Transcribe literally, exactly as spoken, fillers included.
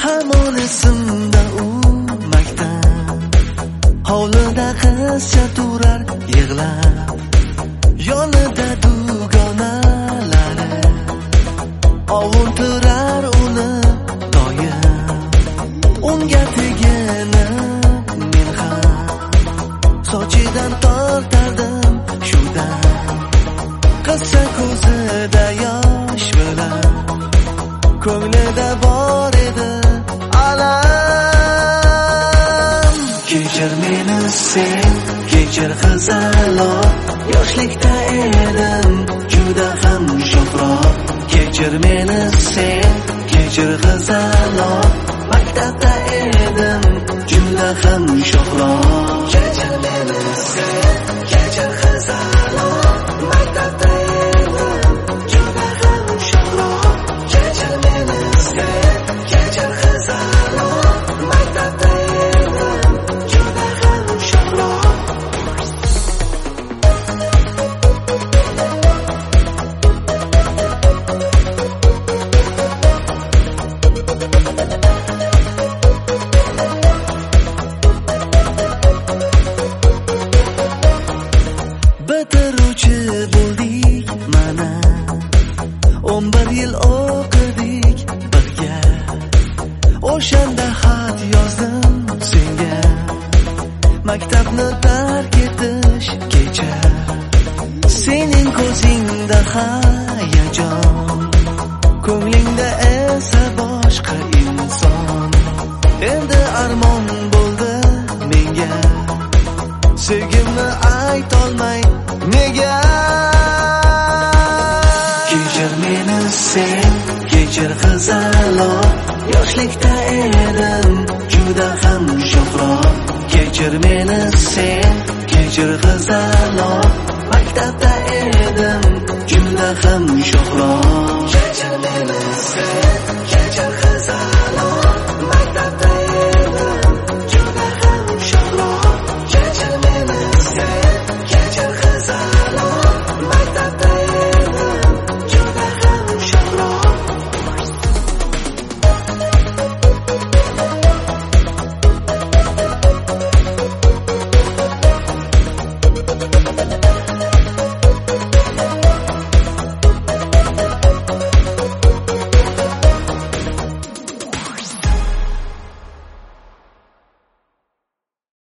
hamon esimda u maktab. Hovlida qizcha turar yig'lab, yonida dugonalari ovuntirar uni doim. Unga teginib men ham sochidan tortardim shudan. Qizcha ko'zida yosh bilan, ko'nglida bor edi alam. Kechir meni sen, kechir qizaloq, yoshlikda edim juda ham sho'xroq. Kechir meni sen, kechir qizaloq, maktabda edim juda ham sho'xroq. Kechir meni sen, kechir qizaloq, maktabda edim juda ham sho'xroq. Kechir meni sen, kechir qizaloq, maktabda edim juda ham sho'xroq. Bitiruvchi bo'ldik mana, o'n bir yil o'qidik birga. O'shanda xat yozdim senga, maktabni tark etish kecha. Sening ko'zingda hayajon, ko'nglingda esa boshqa inson. Endi armon bo'ldi menga, sevgimni aytolmay nega. Kechir meni sen, kechir qizaloq, yoshlikda edim juda ham sho'xroq. Kechir meni sen, kechir qizaloq, maktabda edim juda ham sho'xroq. Kechir meni sen.